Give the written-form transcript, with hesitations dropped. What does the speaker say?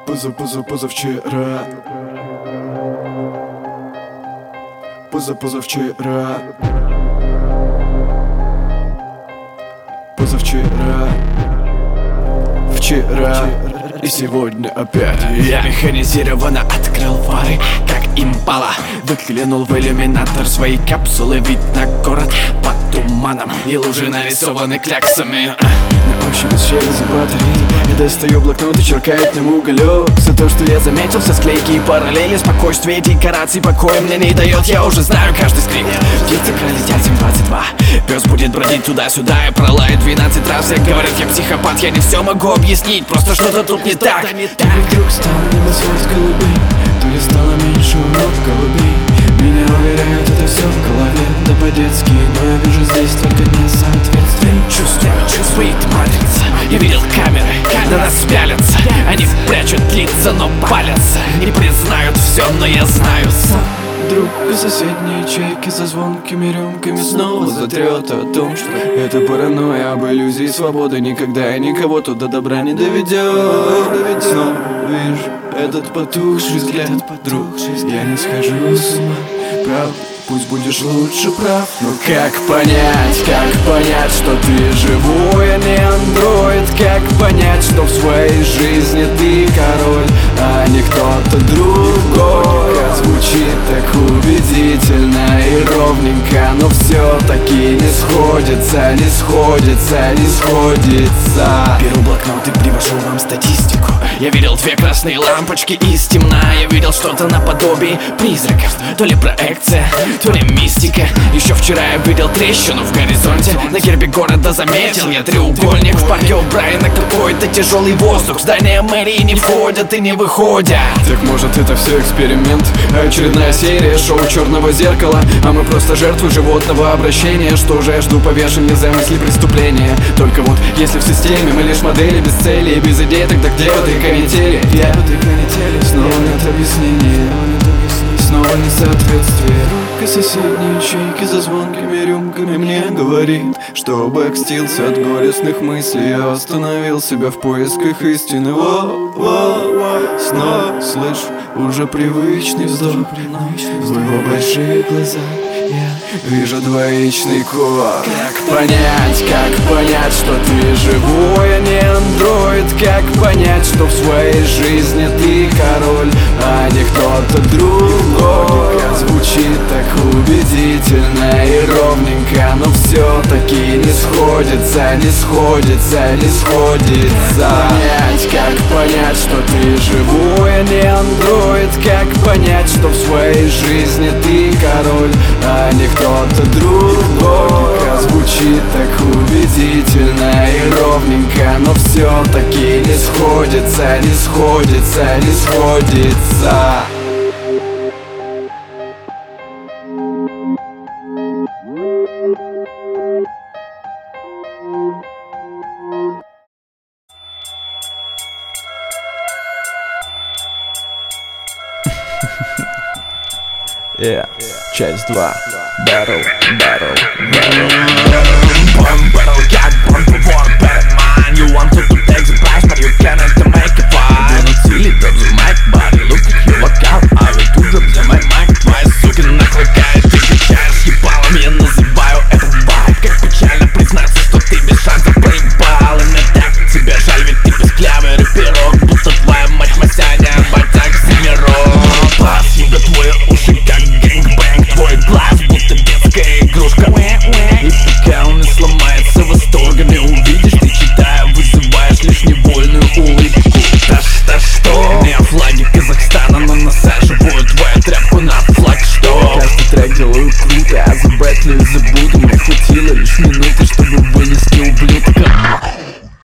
Позавчера. Вчера и сегодня опять. Я механизированно открыл фары, как импала. Выглянул в иллюминатор своей капсулы. Вид на город под туманом, и лужи нарисованы кляксами. На ощупь через батареи я достаю блокнот и черкаю к нему уголек. За то, что я заметил все склейки и параллели. Спокойствие декораций покоя мне не дает. Я уже знаю каждый скрипт. Птицы пролетят 7:22. Пес будет бродить туда-сюда и пролает 12 раз. Все говорят, я психопат, я не все могу объяснить. Просто что-то тут не так. То ли вдруг стал небосвод голубым, то ли стало меньше урок голубей. Меня уверяют, это все в голове, да по-детски, но я вижу здесь только несоответствие. Чувствует матрица. Я видел камеры, на нас пялятся. Они прячут лица, но палятся. Не признают все, но я знаю сам. Друг из соседней ячейки за звонкими рюмками снова затрет о том, что это паранойя об иллюзии свободы никогда и никого туда добра не доведет. Снова вижу этот потухший взгляд, друг, я не схожу с ума, правда, пусть будешь лучше прав. Но как понять, что ты живой, а не андроид? Как понять, что в своей жизни ты король, а не кто-то другой? Звучит так убедительно и ровненько, но все-таки не сходится. Беру блокнот и привожу вам статистику. Я видел 2 красные лампочки из темна. Я видел что-то наподобие призраков. То ли проекция, то ли мистика. Еще вчера я видел трещину в горизонте. На гербе города заметил я треугольник. В парке у Брайана какой-то тяжелый воздух. В здание мэрии не входят и не выходят. Так может это все эксперимент? Очередная серия шоу черного зеркала, а мы просто жертвы животного обращения. Что же я жду повешения за мысли преступления? Только вот если в системе мы лишь модели без цели и без идей, тогда где вот и канители? Снова нет объяснения, снова несоответствие. Рука соседней ячейки за звонкими рюмками мне говорит, что обокстился от горестных мыслей. Я остановил себя в поисках истины. Снова слышу уже привычный вздох. В его большие глаза я вижу двоичный код. Как понять, что ты живой, а не андроид? Как понять, что в своей жизни ты король, а не кто-то другой? Звучит так убедительно и ровненько, но все-таки не сходится. Как понять, что ты живой, а не андроид? Как понять, что в своей жизни ты король, а не кто-то другой? Звучит так убедительно и ровненько, но все-таки не сходится. Часть 2. Battle. Как бомбовар, Batman, you want